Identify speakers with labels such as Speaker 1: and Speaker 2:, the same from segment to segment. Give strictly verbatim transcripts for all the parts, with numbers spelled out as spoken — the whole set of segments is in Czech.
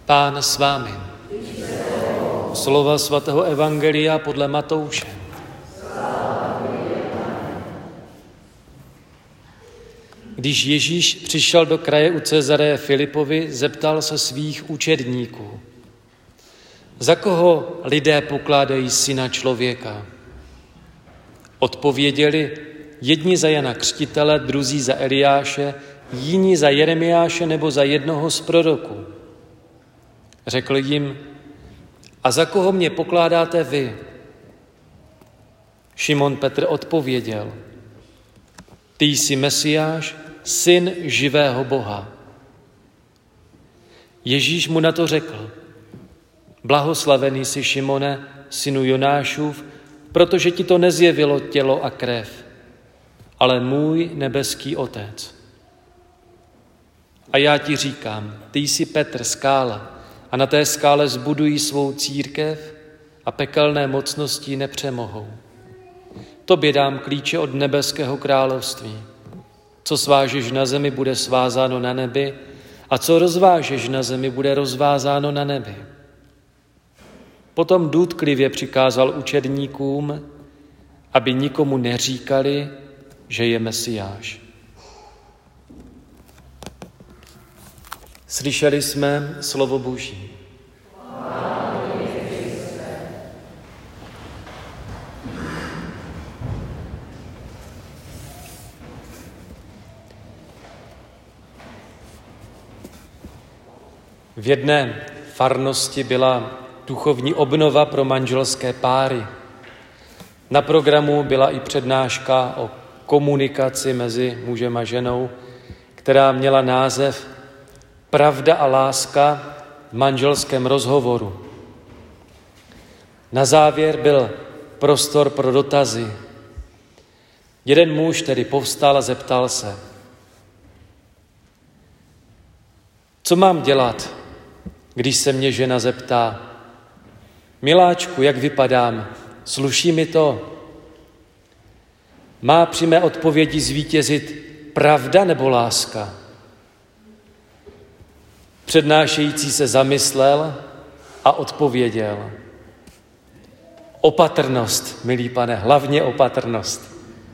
Speaker 1: Pán s vámi. Slova svatého evangelia podle Matouše. Když Ježíš přišel do kraje u Cezareje Filipovi, zeptal se svých učedníků: Za koho lidé pokládají syna člověka? Odpověděli: jedni za Jana Křtitele, druzí za Eliáše, jiní za Jeremiáše nebo za jednoho z proroků. Řekl jim: A za koho mě pokládáte vy? Šimon Petr odpověděl: Ty jsi Mesiáš, syn živého Boha. Ježíš mu na to řekl: Blahoslavený jsi, Šimone, synu Jonášův, protože ti to nezjevilo tělo a krev, ale můj nebeský Otec. A já ti říkám, ty jsi Petr, skála, a na té skále zbudují svou církev a pekelné mocnosti nepřemohou. Tobě dám klíče od nebeského království. Co svážeš na zemi, bude svázáno na nebi, a co rozvážeš na zemi, bude rozvázáno na nebi. Potom důtklivě přikázal učedníkům, aby nikomu neříkali, že je Mesiáš. Slyšeli jsme slovo Boží. V jedné farnosti byla duchovní obnova pro manželské páry. Na programu byla i přednáška o komunikaci mezi mužem a ženou, která měla název Pravda a láska v manželském rozhovoru. Na závěr byl prostor pro dotazy. Jeden muž tedy povstal a zeptal se: Co mám dělat, když se mě žena zeptá: Miláčku, jak vypadám, sluší mi to? Má při mé odpovědi zvítězit pravda nebo láska? Přednášející se zamyslel a odpověděl: Opatrnost, milý pane, hlavně opatrnost.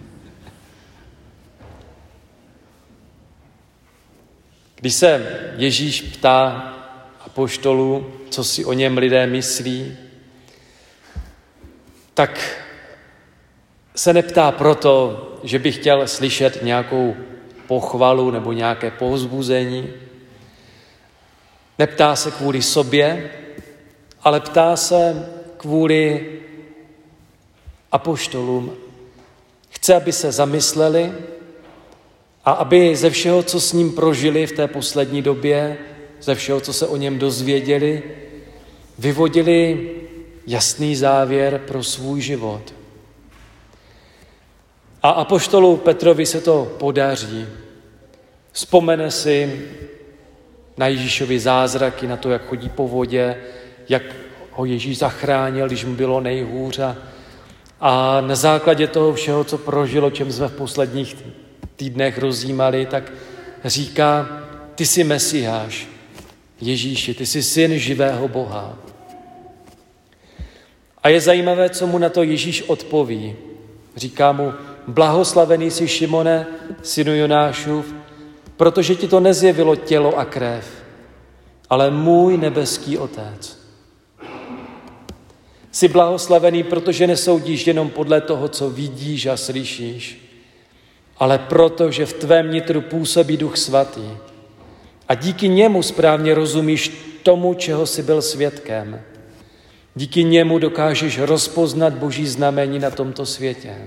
Speaker 1: Když se Ježíš ptá apoštolů, co si o něm lidé myslí, tak se neptá proto, že by chtěl slyšet nějakou pochvalu nebo nějaké povzbuzení. Neptá se kvůli sobě, ale ptá se kvůli apoštolům. Chce, aby se zamysleli a aby ze všeho, co s ním prožili v té poslední době, ze všeho, co se o něm dozvěděli, vyvodili jasný závěr pro svůj život. A apoštolu Petrovi se to podaří. Vzpomene si na Ježíšovi zázraky, na to, jak chodí po vodě, jak ho Ježíš zachránil, když mu bylo nejhůř. A na základě toho všeho, co prožilo, čem jsme v posledních týdnech rozjímali, tak říká: Ty jsi Mesiáš, Ježíši, ty jsi syn živého Boha. A je zajímavé, co mu na to Ježíš odpoví. Říká mu: Blahoslavený jsi, Šimone, synu Jonášův, protože ti to nezjevilo tělo a krev, ale můj nebeský Otec. Jsi blahoslavený, protože nesoudíš jenom podle toho, co vidíš a slyšíš, ale proto, že v tvém nitru působí Duch Svatý a díky němu správně rozumíš tomu, čeho jsi byl svědkem. Díky němu dokážeš rozpoznat Boží znamení na tomto světě.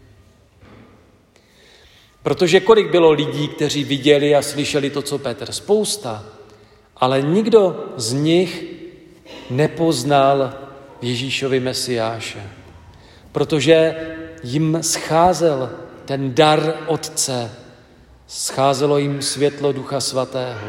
Speaker 1: Protože kolik bylo lidí, kteří viděli a slyšeli to, co Petr? Spousta. Ale nikdo z nich nepoznal Ježíšovi Mesiáše. Protože jim scházel ten dar Otce. Scházelo jim světlo Ducha Svatého.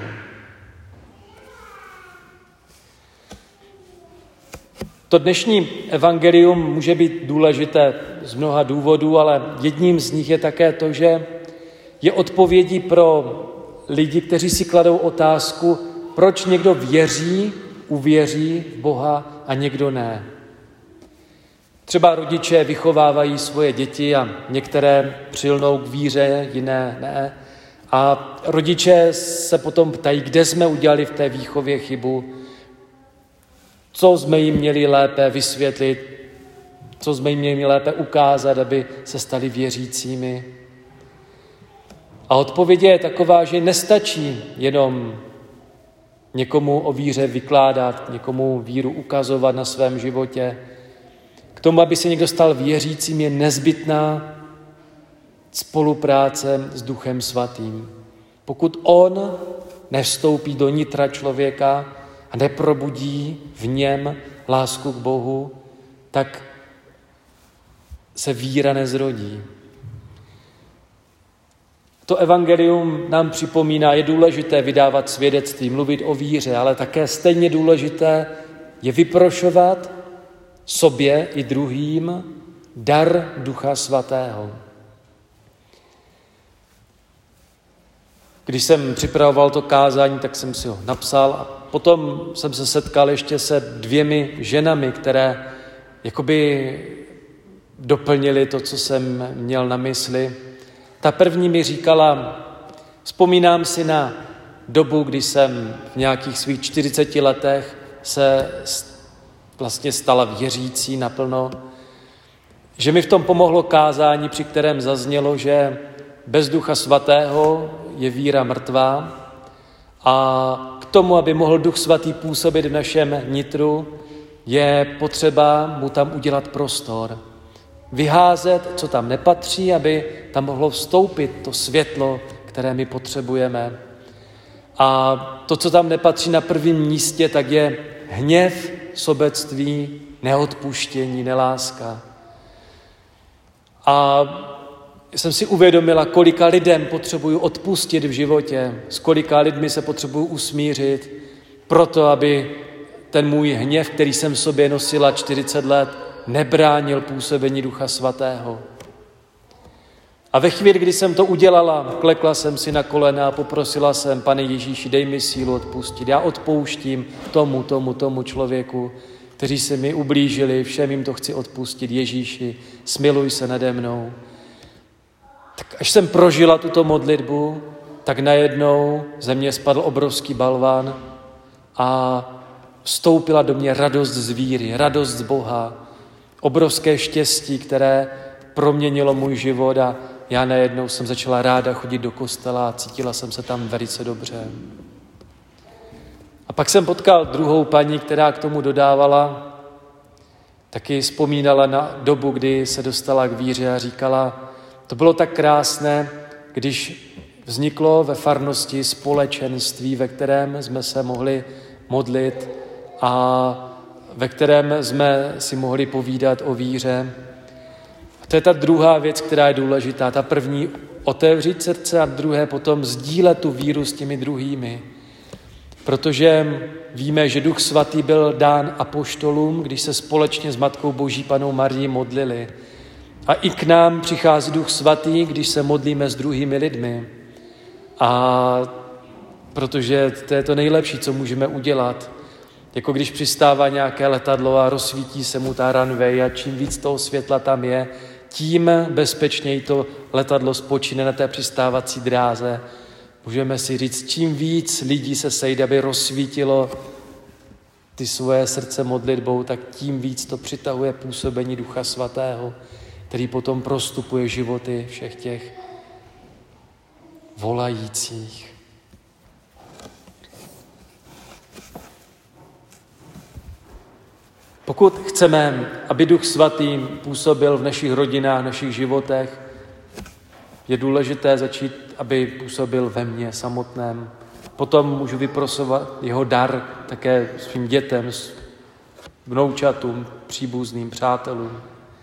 Speaker 1: To dnešní evangelium může být důležité z mnoha důvodů, ale jedním z nich je také to, že je odpovědí pro lidi, kteří si kladou otázku, proč někdo věří uvěří v Boha a někdo ne. Třeba rodiče vychovávají svoje děti a některé přilnou k víře, jiné ne. A rodiče se potom ptají, kde jsme udělali v té výchově chybu, co jsme jim měli lépe vysvětlit, co jsme jim měli lépe ukázat, aby se stali věřícími. A odpověď je taková, že nestačí jenom někomu o víře vykládat, někomu víru ukazovat na svém životě. K tomu, aby se někdo stal věřícím, je nezbytná spolupráce s Duchem Svatým. Pokud on nevstoupí do nitra člověka a neprobudí v něm lásku k Bohu, tak se víra nezrodí. To evangelium nám připomíná, je důležité vydávat svědectví, mluvit o víře, ale také stejně důležité je vyprošovat sobě i druhým dar Ducha Svatého. Když jsem připravoval to kázání, tak jsem si ho napsal a potom jsem se setkal ještě se dvěmi ženami, které jakoby doplnili to, co jsem měl na mysli. Ta první mi říkala, vzpomínám si na dobu, kdy jsem v nějakých svých čtyřiceti letech se vlastně stala věřící naplno, že mi v tom pomohlo kázání, při kterém zaznělo, že bez Ducha Svatého je víra mrtvá a k tomu, aby mohl Duch Svatý působit v našem nitru, je potřeba mu tam udělat prostor. Vyházet, co tam nepatří, aby tam mohlo vstoupit to světlo, které my potřebujeme. A to, co tam nepatří na prvním místě, tak je hněv, sobectví, neodpuštění, neláska. A jsem si uvědomila, kolika lidem potřebuju odpustit v životě, s kolika lidmi se potřebuju usmířit, proto, aby ten můj hněv, který jsem v sobě nosila čtyřicet let, nebránil působení Ducha Svatého. A ve chvíli, kdy jsem to udělala, klekla jsem si na kolena a poprosila jsem, Pane Ježíši, dej mi sílu odpustit. Já odpouštím tomu, tomu, tomu člověku, kteří se mi ublížili, všem jim to chci odpustit. Ježíši, smiluj se nade mnou. Tak až jsem prožila tuto modlitbu, tak najednou ze mě spadl obrovský balvan a vstoupila do mě radost z víry, radost z Boha, obrovské štěstí, které proměnilo můj život a já najednou jsem začala ráda chodit do kostela a cítila jsem se tam velice dobře. A pak jsem potkal druhou paní, která k tomu dodávala, taky vzpomínala na dobu, kdy se dostala k víře a říkala, to bylo tak krásné, když vzniklo ve farnosti společenství, ve kterém jsme se mohli modlit a ve kterém jsme si mohli povídat o víře. A to je ta druhá věc, která je důležitá. Ta první, otevřít srdce a druhé potom sdílet tu víru s těmi druhými. Protože víme, že Duch Svatý byl dán apoštolům, když se společně s Matkou Boží Pannou Marií modlili. A i k nám přichází Duch Svatý, když se modlíme s druhými lidmi. A protože to je to nejlepší, co můžeme udělat. Jako když přistává nějaké letadlo a rozsvítí se mu ta runway a čím víc toho světla tam je, tím bezpečněji to letadlo spočine na té přistávací dráze. Můžeme si říct, čím víc lidí se sejde, aby rozsvítilo ty svoje srdce modlitbou, tak tím víc to přitahuje působení Ducha Svatého, který potom prostupuje životy všech těch volajících. Pokud chceme, aby Duch Svatý působil v našich rodinách, v našich životech, je důležité začít, aby působil ve mně samotném. Potom můžu vyprosovat jeho dar také svým dětem, vnoučatům, příbuzným, přátelům.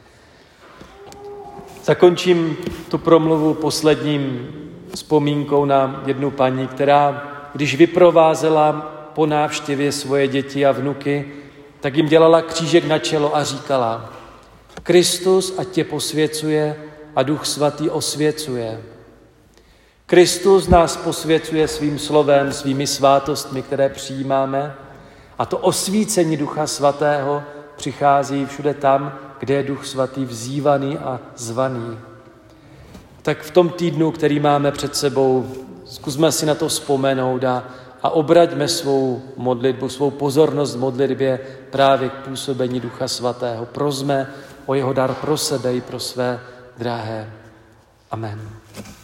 Speaker 1: Zakončím tu promluvu posledním vzpomínkou na jednu paní, která, když vyprovázela po návštěvě svoje děti a vnuky, tak jim dělala křížek na čelo a říkala, Kristus ať tě posvěcuje a Duch Svatý osvěcuje. Kristus nás posvěcuje svým slovem, svými svátostmi, které přijímáme A to osvícení Ducha Svatého přichází všude tam, kde je Duch Svatý vzývaný a zvaný. Tak v tom týdnu, který máme před sebou, zkusme si na to vzpomenout a, a obraťme svou modlitbu, svou pozornost v modlitbě právě k působení Ducha Svatého. Prosme o jeho dar pro sebe i pro své drahé. Amen.